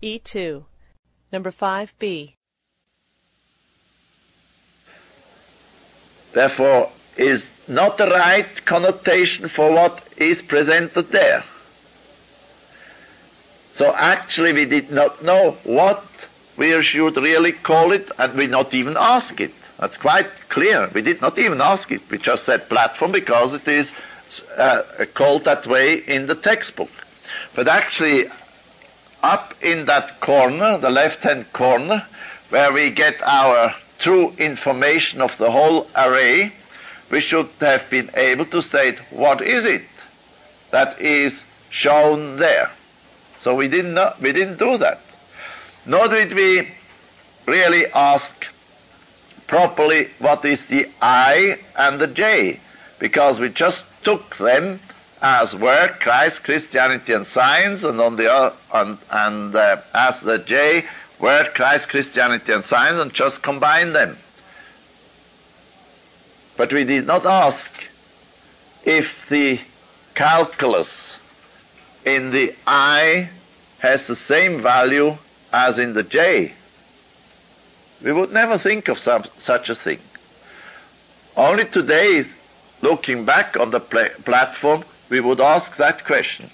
E2. Number 5B. Therefore, is not the right connotation for what is presented there. So actually we did not know what we should really call it, and we not even ask it. That's quite clear. We did not even ask it. We just said platform because it is called that way in the textbook. But actually, up in that corner, the left-hand corner, where we get our true information of the whole array, we should have been able to state what is it that is shown there. So we didn't do that. Nor did we really ask properly what is the I and the J, because we just took them as Word, Christ, Christianity, and Science, and on the as the J, Word, Christ, Christianity, and Science, and just combined them. But we did not ask if the calculus in the I has the same value as in the J. We would never think of such a thing. Only today, looking back on the platform, we would ask that question.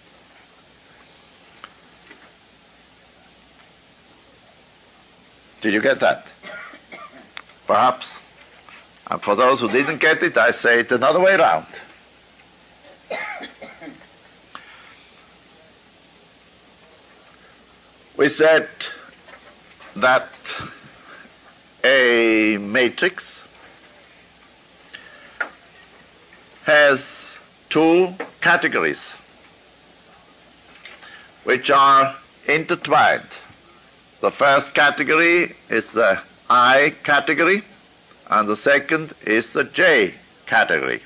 Did you get that? Perhaps. And for those who didn't get it, I say it another way around. We said that a matrix has two categories which are intertwined. The first category is the I category, and the second is the J category.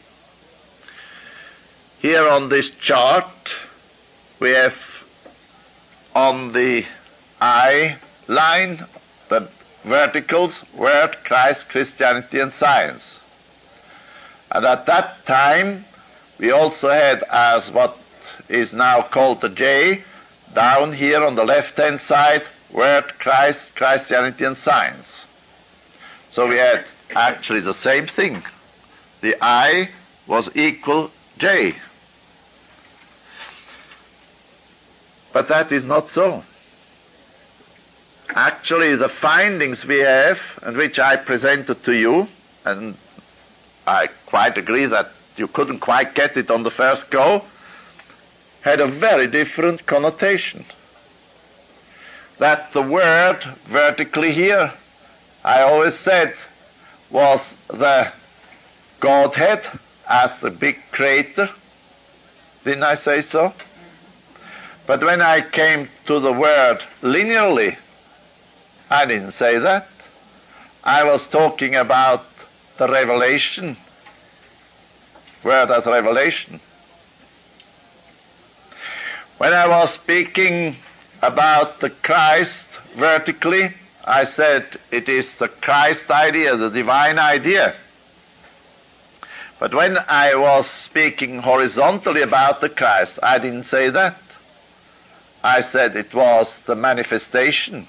Here on this chart, we have on the I line the verticals, Word, Christ, Christianity, and Science. And at that time, we also had as what is now called the J, down here on the left-hand side, Word, Christ, Christianity, and Science. So we had actually the same thing. The I was equal J. But that is not so. Actually, the findings we have, and which I presented to you, and I quite agree that you couldn't quite get it on the first go, had a very different connotation. That the word vertically here, I always said, was the Godhead as the big creator. Didn't I say so? But when I came to the word linearly, I didn't say that. I was talking about the revelation, word as revelation. When I was speaking about the Christ vertically, I said it is the Christ idea, the divine idea. But when I was speaking horizontally about the Christ, I didn't say that. I said it was the manifestation.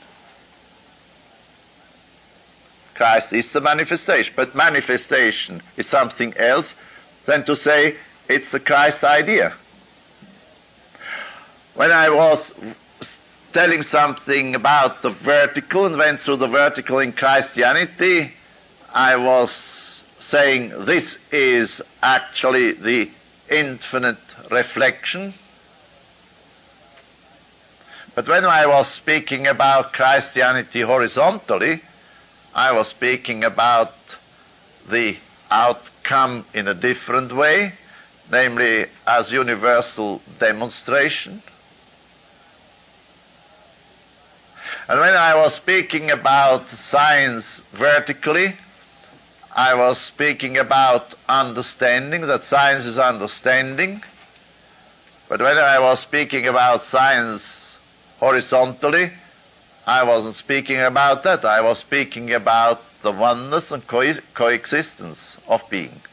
Christ is the manifestation, but manifestation is something else than to say it's the Christ idea. When I was telling something about the vertical and went through the vertical in Christianity, I was saying this is actually the infinite reflection. But when I was speaking about Christianity horizontally, I was speaking about the outcome in a different way, namely as universal demonstration. And when I was speaking about science vertically, I was speaking about understanding, that science is understanding. But when I was speaking about science horizontally, I wasn't speaking about that. I was speaking about the oneness and coexistence of being.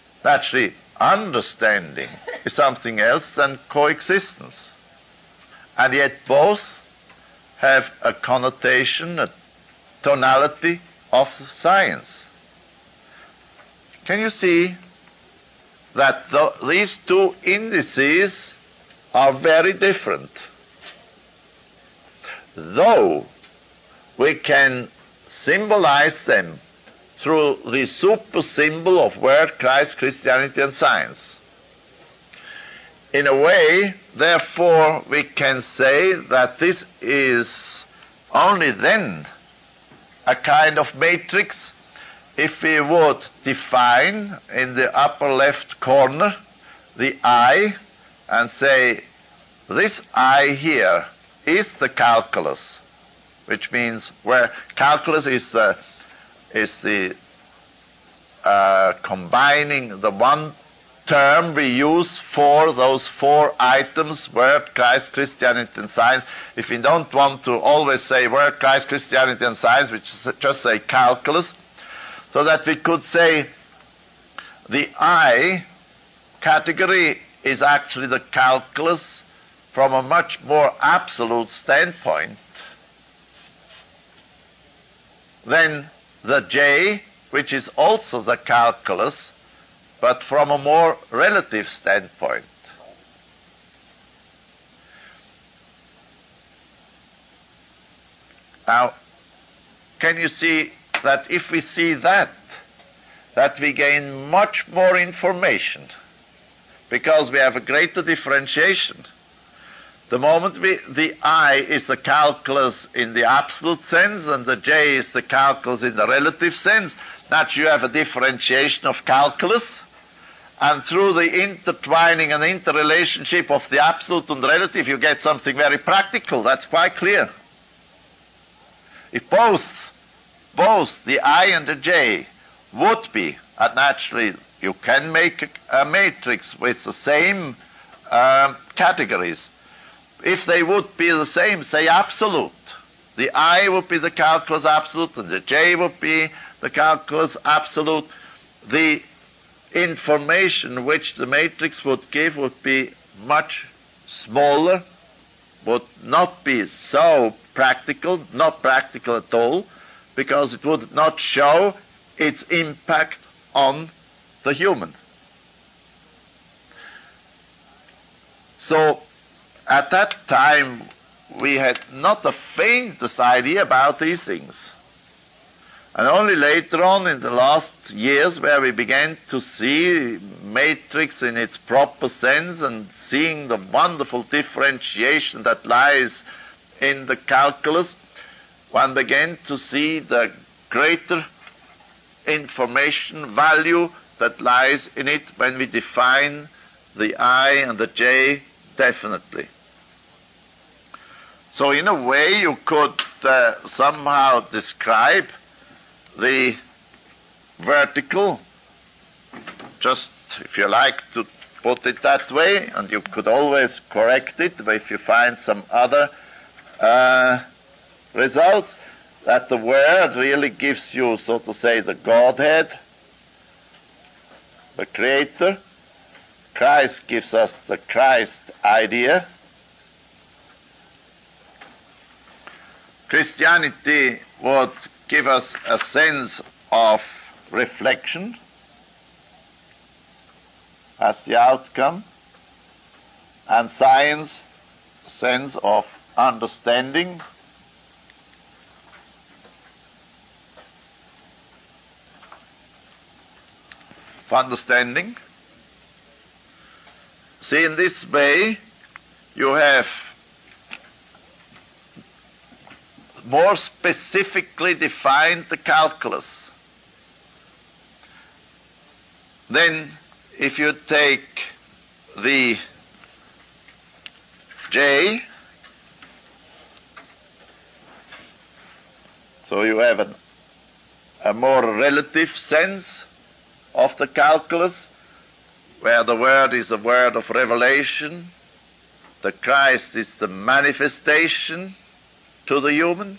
Actually, understanding is something else than coexistence. and yet both have a connotation, a tonality of science. Can you see that these two indices are very different? Though we can symbolize them through the super symbol of Word, Christ, Christianity, and Science. In a way, therefore, we can say that this is only then a kind of matrix if we would define in the upper left corner the eye and say, this eye here is the calculus, which means where calculus is the combining the one term we use for those four items, Word, Christ, Christianity, and Science. If we don't want to always say Word, Christ, Christianity, and Science, we just say calculus, so that we could say the I category is actually the calculus from a much more absolute standpoint than the J, which is also the calculus, but from a more relative standpoint. Now, can you see that if we see that we gain much more information, because we have a greater differentiation. The moment the I is the calculus in the absolute sense and the J is the calculus in the relative sense, that you have a differentiation of calculus, and through the intertwining and interrelationship of the absolute and relative, you get something very practical. That's quite clear. If both the I and the J would be, and naturally you can make a matrix with the same categories, if they would be the same, say absolute, the I would be the calculus absolute and the J would be the calculus absolute, the information which the matrix would give would be much smaller, would not be so practical, not practical at all, because it would not show its impact on the human. So, at that time, we had not the faintest idea about these things. And only later on in the last years where we began to see matrix in its proper sense and seeing the wonderful differentiation that lies in the calculus, one began to see the greater information value that lies in it when we define the I and the J definitely. So in a way you could somehow describe the vertical, just if you like to put it that way, and you could always correct it if you find some other results, that the Word really gives you, so to say, the Godhead, the Creator. Christ gives us the Christ idea. Christianity would give us a sense of reflection as the outcome, and science, a sense of understanding. See, in this way, you have more specifically defined the calculus. Then, if you take the J, so you have a more relative sense of the calculus, where the Word is a word of revelation, the Christ is the manifestation to the human.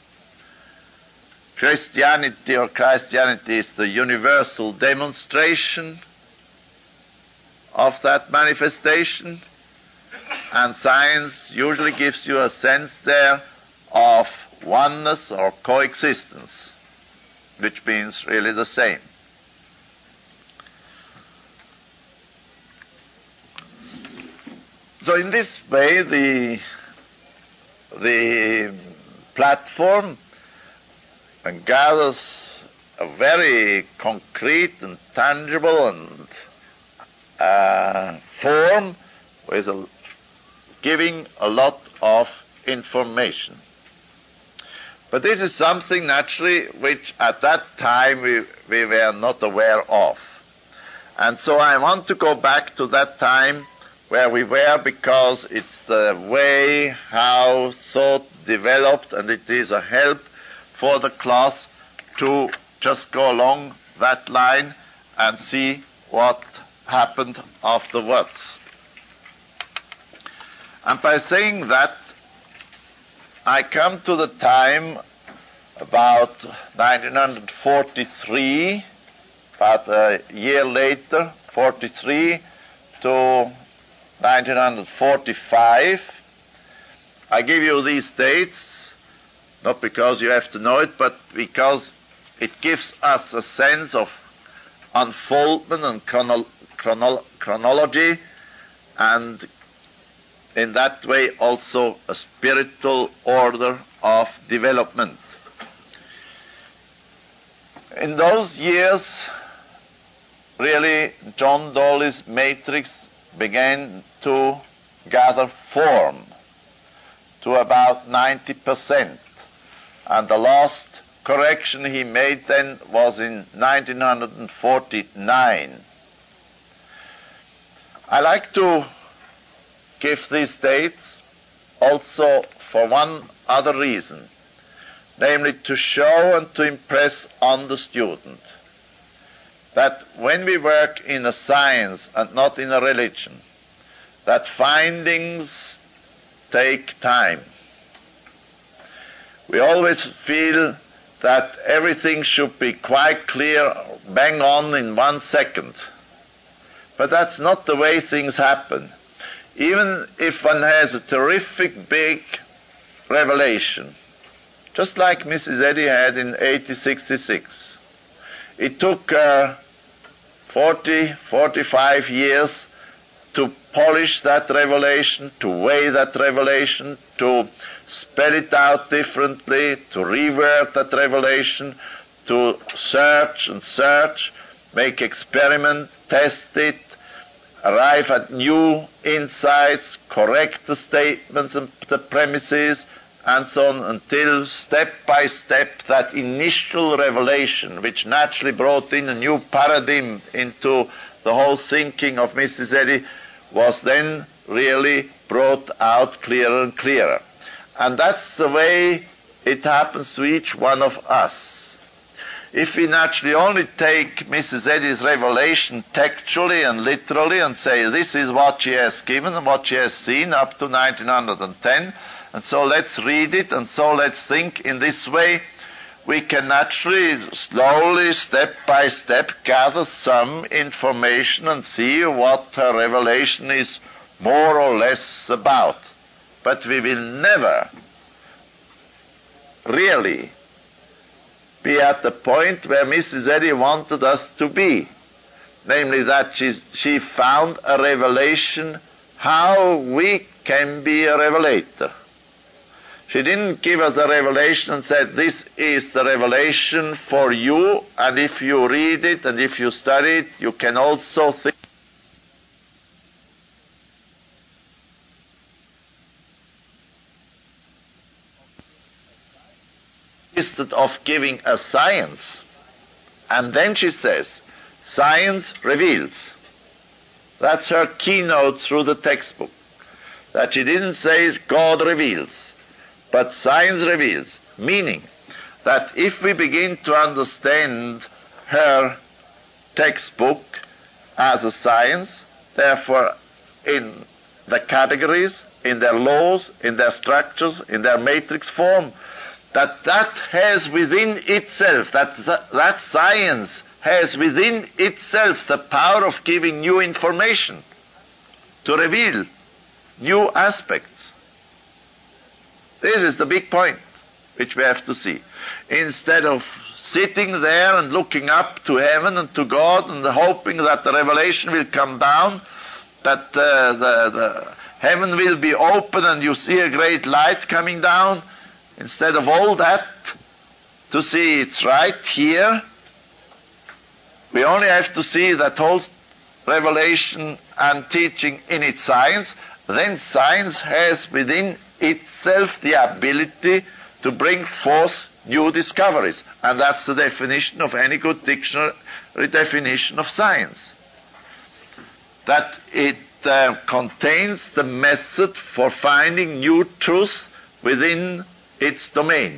Christianity is the universal demonstration of that manifestation. and science usually gives you a sense there of oneness or coexistence, which means really the same. So in this way, the platform gathers a very concrete and tangible and form with giving a lot of information. But this is something naturally which at that time we were not aware of. And so I want to go back to that time where we were, because it's the way how thought developed, and it is a help for the class to just go along that line and see what happened afterwards. And by saying that, I come to the time about 1943, about a year later, 43 to 1945. I give you these dates, not because you have to know it, but because it gives us a sense of unfoldment and chronology, and in that way also a spiritual order of development. In those years, really, John Dawley's matrix began to gather form to about 90%. And the last correction he made then was in 1949. I like to give these dates also for one other reason, namely to show and to impress on the student that when we work in a science and not in a religion, that findings take time. We always feel that everything should be quite clear, bang on in 1 second. But that's not the way things happen. Even if one has a terrific big revelation, just like Mrs. Eddy had in 1866, it took 45 years to polish that revelation, to weigh that revelation, to spell it out differently, to reword that revelation, to search and search, make experiment, test it, arrive at new insights, correct the statements and the premises, and so on, until step by step that initial revelation, which naturally brought in a new paradigm into the whole thinking of Mrs. Eddy, was then really brought out clearer and clearer. And that's the way it happens to each one of us. If we naturally only take Mrs. Eddy's revelation textually and literally and say this is what she has given and what she has seen up to 1910, and so let's read it, and so let's think in this way, we can naturally, slowly, step by step, gather some information and see what her revelation is more or less about. But we will never really be at the point where Mrs. Eddy wanted us to be, namely that she found a revelation how we can be a revelator. She didn't give us a revelation and said, this is the revelation for you, and if you read it and if you study it, you can also think instead of giving a science. And then she says, science reveals. That's her keynote through the textbook. That she didn't say God reveals, but science reveals, meaning that if we begin to understand her textbook as a science, therefore in the categories, in their laws, in their structures, in their matrix form, that has within itself, that science has within itself the power of giving new information, to reveal new aspects. This is the big point which we have to see. Instead of sitting there and looking up to heaven and to God and hoping that the revelation will come down, that the heaven will be open and you see a great light coming down, instead of all that, to see it's right here, we only have to see that whole revelation and teaching in its science. Then science has within itself the ability to bring forth new discoveries. And that's the definition of any good dictionary definition of science. That it contains the method for finding new truth within its domain.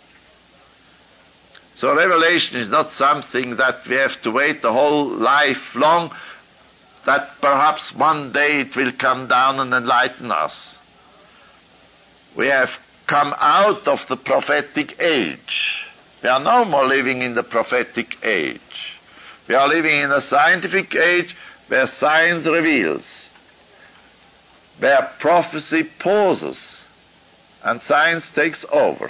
So revelation is not something that we have to wait the whole life long, that perhaps one day it will come down and enlighten us. We have come out of the prophetic age. We are no more living in the prophetic age. We are living in a scientific age where science reveals, where prophecy pauses, and science takes over.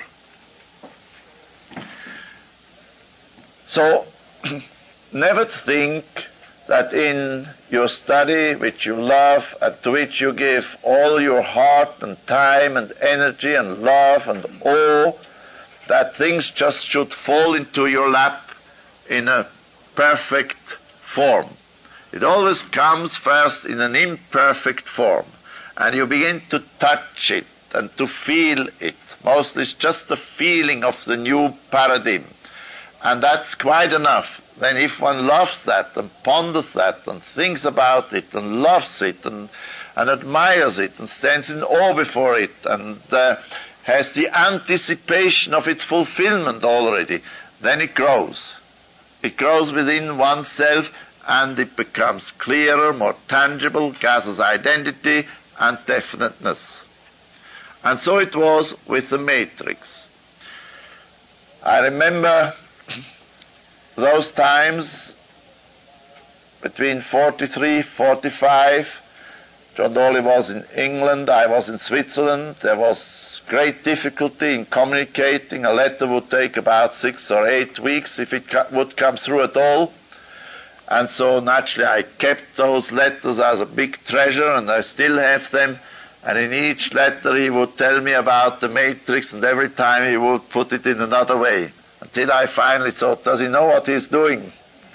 So, never think that in your study, which you love, and to which you give all your heart and time and energy and love and awe, that things just should fall into your lap in a perfect form. It always comes first in an imperfect form, and you begin to touch it and to feel it. Mostly it's just the feeling of the new paradigm. And that's quite enough. Then if one loves that and ponders that and thinks about it and loves it and admires it and stands in awe before it and has the anticipation of its fulfillment already, then it grows. It grows within oneself and it becomes clearer, more tangible, gathers identity and definiteness. And so it was with the matrix. I remember those times between 43, 45, John Dolly was in England, I was in Switzerland. There was great difficulty in communicating. A letter would take about 6 or 8 weeks if it would come through at all. And so naturally I kept those letters as a big treasure, and I still have them. And in each letter he would tell me about the matrix, and every time he would put it in another way. Until I finally thought, does he know what he's doing?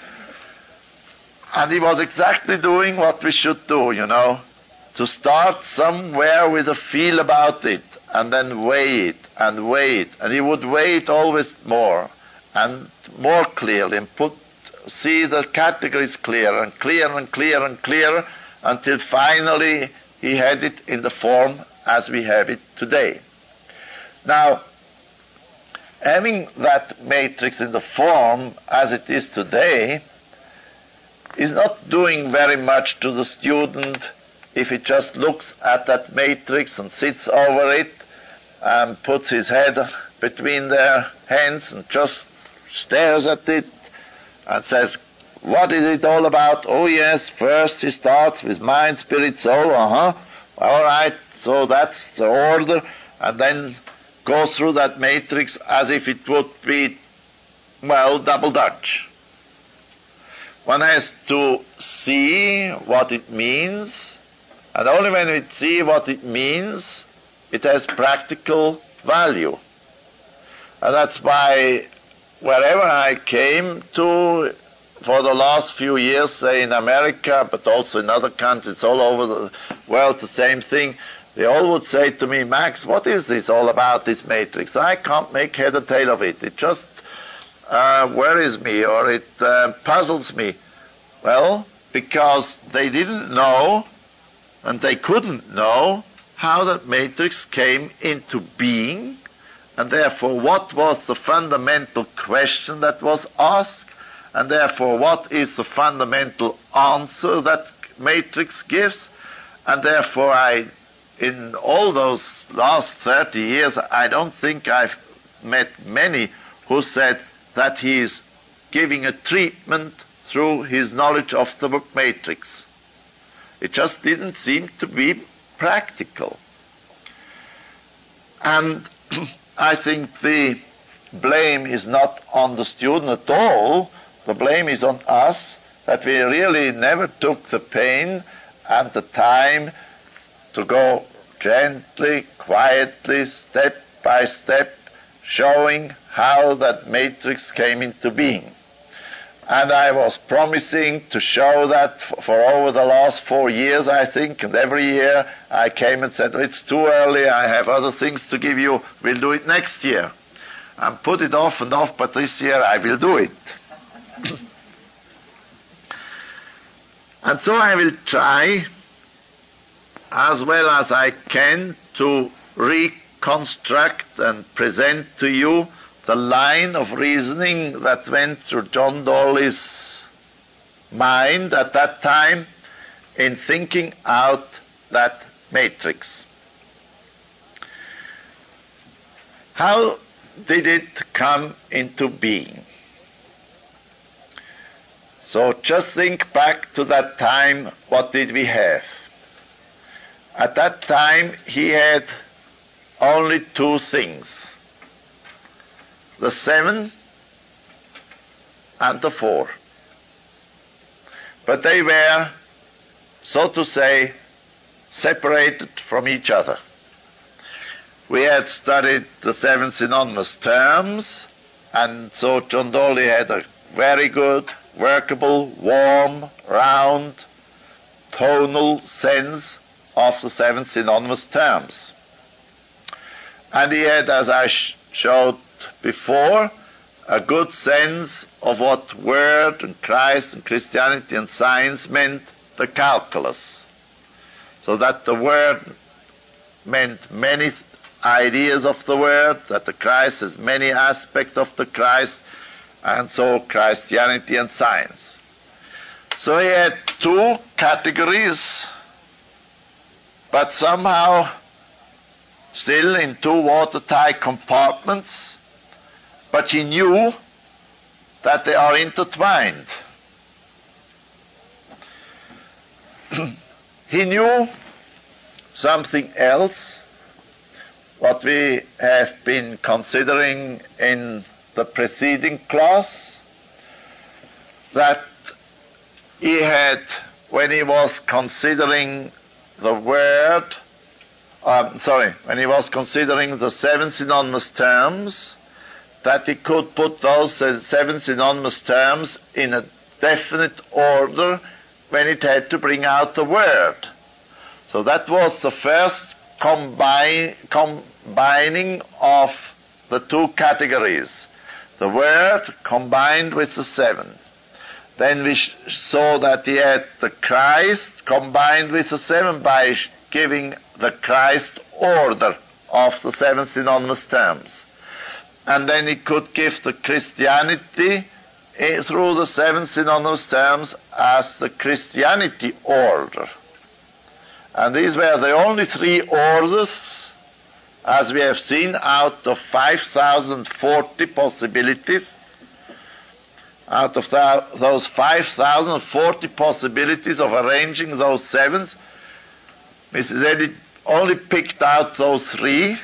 And he was exactly doing what we should do, to start somewhere with a feel about it, and then weigh it, and weigh it. And he would weigh it always more, and more clearly, and see the categories clearer, and clearer, and clearer, and clearer, until finally he had it in the form as we have it today. Now, having that matrix in the form as it is today is not doing very much to the student if he just looks at that matrix and sits over it and puts his head between their hands and just stares at it and says, what is it all about? Oh yes, first he starts with mind, spirit, soul, all right, so that's the order, and then go through that matrix as if it would be, double Dutch. One has to see what it means, and only when we see what it means, it has practical value. And that's why wherever I came to for the last few years, say in America, but also in other countries all over the world, the same thing, they all would say to me, Max, what is this all about, this matrix? I can't make head or tail of it. It just worries me, or it puzzles me. Well, because they didn't know, and they couldn't know, how that matrix came into being, and therefore what was the fundamental question that was asked, and therefore what is the fundamental answer that matrix gives, and therefore in all those last 30 years, I don't think I've met many who said that he is giving a treatment through his knowledge of the matrix. It just didn't seem to be practical. And I think the blame is not on the student at all. The blame is on us, that we really never took the pain and the time to go gently, quietly, step by step, showing how that matrix came into being. And I was promising to show that for over the last 4 years, I think, and every year I came and said, it's too early, I have other things to give you, we'll do it next year. And put it off and off, but this year I will do it. And so I will try, as well as I can, to reconstruct and present to you the line of reasoning that went through John Dolly's mind at that time in thinking out that matrix. How did it come into being? So just think back to that time, what did we have? At that time he had only 2 things, the 7 and the 4. But they were, so to say, separated from each other. We had studied the 7 synonymous terms, and so John Dolly had a very good, workable, warm, round, tonal sense of the 7 synonymous terms. And he had, as I showed before, a good sense of what Word and Christ and Christianity and science meant, the calculus. So that the Word meant many ideas of the Word, that the Christ has many aspects of the Christ, and so Christianity and science. So he had 2 categories, but somehow still in 2 watertight compartments, but he knew that they are intertwined. He knew something else, what we have been considering in the preceding class, that he had, when he was considering the Word, when he was considering the 7 synonymous terms, that he could put those 7 synonymous terms in a definite order when it had to bring out the Word. So that was the first combining of the 2 categories. The Word combined with the 7. Then we saw that he had the Christ combined with the 7 by giving the Christ order of the 7 synonymous terms. And then he could give the Christianity through the 7 synonymous terms as the Christianity order. And these were the only 3 orders, as we have seen, out of 5,040 possibilities. Out of those 5,040 possibilities of arranging those 7s, Mrs. Eddy only picked out those 3,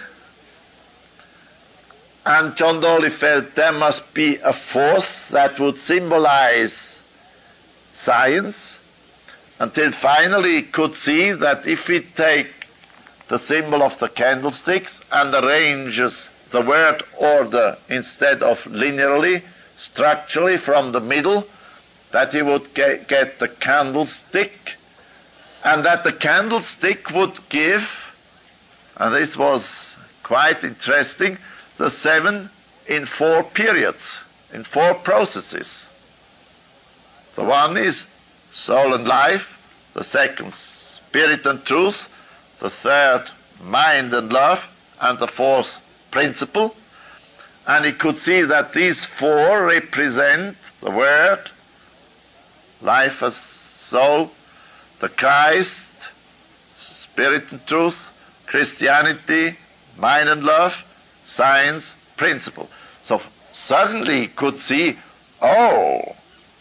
and John Dolly felt there must be a 4th that would symbolize science, until finally he could see that if we take the symbol of the candlesticks and arranges the word order instead of linearly, structurally from the middle, that he would get the candlestick, and that the candlestick would give, and this was quite interesting, the 7 in 4 periods, in 4 processes. The one is soul and life, the second spirit and truth, the third mind and love, and the 4th principle. And he could see that these 4 represent the Word, life as soul, the Christ, spirit and truth, Christianity, mind and love, science, principle. So suddenly he could see,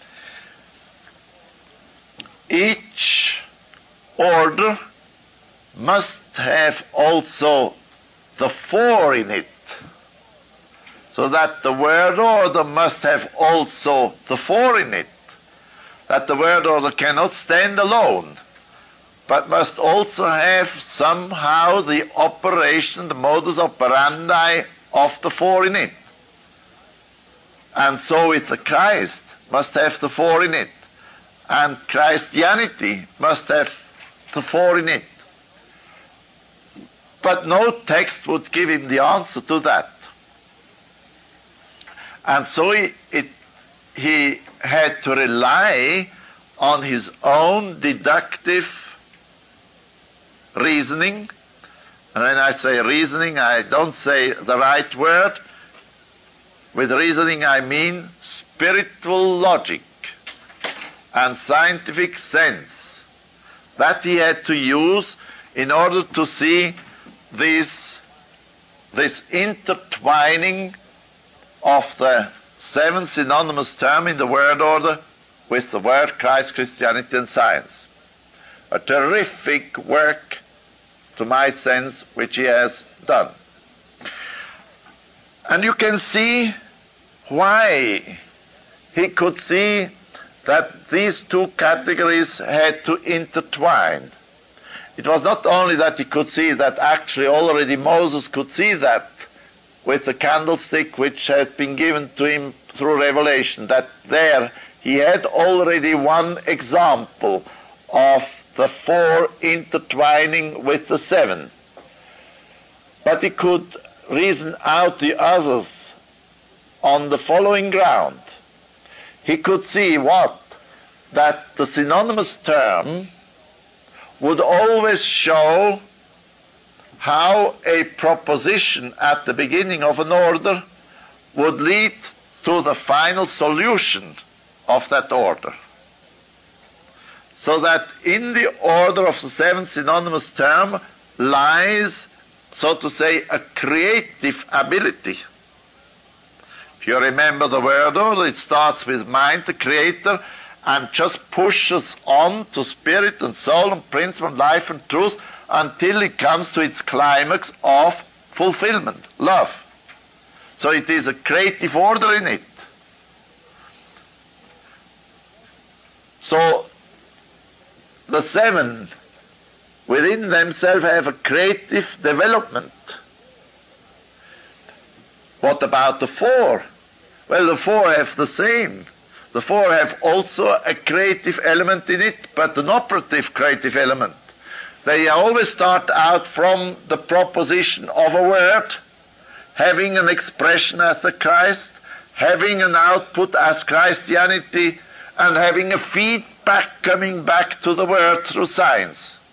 each order must have also the four in it. So that the word order must have also the four in it. That the word order cannot stand alone, but must also have somehow the operation, the modus operandi of the four in it. And so with the Christ must have the four in it. And Christianity must have the four in it. But no text would give him the answer to that. And so he had to rely on his own deductive reasoning. And when I say reasoning, I don't say the right word. With reasoning I mean spiritual logic and scientific sense that he had to use in order to see this intertwining of the seven synonymous terms in the word order with the word Christ, Christianity, and science. A terrific work, to my sense, which he has done. And you can see why he could see that these two categories had to intertwine. It was not only that he could see that, actually already Moses could see that with the candlestick which had been given to him through revelation, that there he had already one example of the four intertwining with the seven. But he could reason out the others on the following ground. He could see what? That the synonymous term would always show how a proposition at the beginning of an order would lead to the final solution of that order. So that in the order of the seven synonymous term lies, so to say, a creative ability. If you remember the word order, it starts with mind, the creator, and just pushes on to spirit and soul and principle and life and truth until it comes to its climax of fulfillment, love. So it is a creative order in it. So the seven within themselves have a creative development. What about the four? Well, the four have the same. The four have also a creative element in it, but an operative creative element. They always start out from the proposition of a word, having an expression as the Christ, having an output as Christianity, and having a feedback coming back to the word through science.